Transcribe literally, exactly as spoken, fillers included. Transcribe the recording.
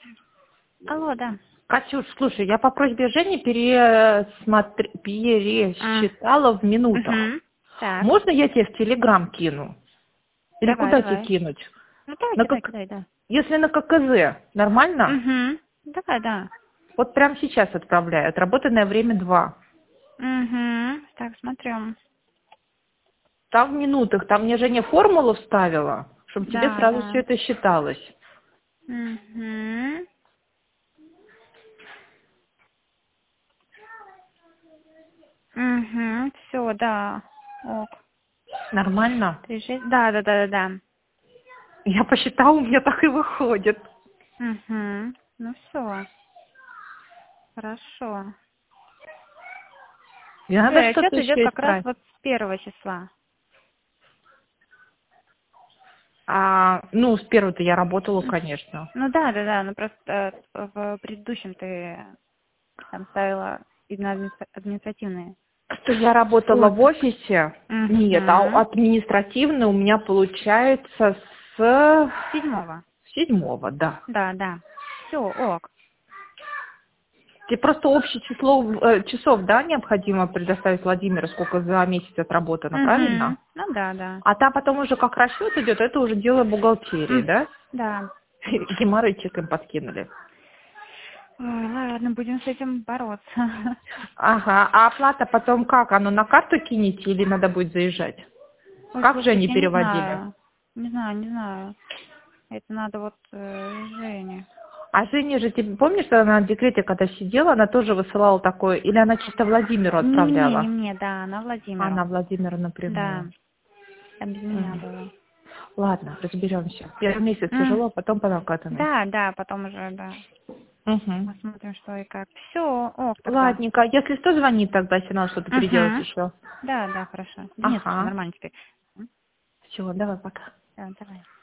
Алло, да. Катюш, слушай, я по просьбе Жени пересмотр... А. пересчитала в минутах. Угу. Так. Можно я тебе в Телеграм кину? Или Давай, куда тебе давай. кинуть? Ну давай, На кидай, как... кидай, да. Если на ка ка зэ, нормально? Угу. Давай, да. Вот прямо сейчас отправляю. Отработанное время два. Угу. Так, смотрим. Там в минутах, там мне Женя формулу вставила, чтобы тебе Да, сразу да. все это считалось. Угу. Угу. Все, да. Ок. Нормально? Три, шесть. Да, да, да, да, да. Я посчитала, у меня так и выходит. Угу. Ну все. Хорошо. Мне Все, надо и отчет что-то идет еще как раз исправить. вот с первого числа. А, ну, с первого-то я работала, конечно. Ну да, да, да. Ну просто э, в предыдущем ты там ставила именно администра- административные. Что я работала в Отпуск. офисе? Нет, а Угу. административно у меня получается с Седьмого. седьмого, да. Да, да. Все, ок. Тебе просто общее число э, часов, да, необходимо предоставить Владимиру, сколько за месяц отработано, Угу. правильно? Ну да, да. А там потом уже как расчет идет, это уже дело бухгалтерии, М, да? Да. Геморройчик им подкинули. Ой, ладно, будем с этим бороться. Ага, а оплата потом как? Оно на карту кинете или надо будет заезжать? Ой, Как же слушай, они я не переводили? знаю. Не знаю, не знаю. Это надо вот э, Жене. А Женя же, ты помнишь, что она в декрете, когда сидела, она тоже высылала такое, или она чисто Владимиру Не-не-не, не отправляла? мне, да, на А она Владимиру. Владимиру Да, напрямую. там без меня Мгм. было. Ладно, разберемся. Первый месяц М, тяжело, а потом по накатанной. Да, да, потом уже, да. Угу. Посмотрим, что и как. Все, ок, тогда. Ладненько, если что, звони тогда, если надо что-то переделать Угу. еще. Да, да, хорошо. Да нет, все Ага. нормально теперь. М, Все, давай, пока. Да, давай.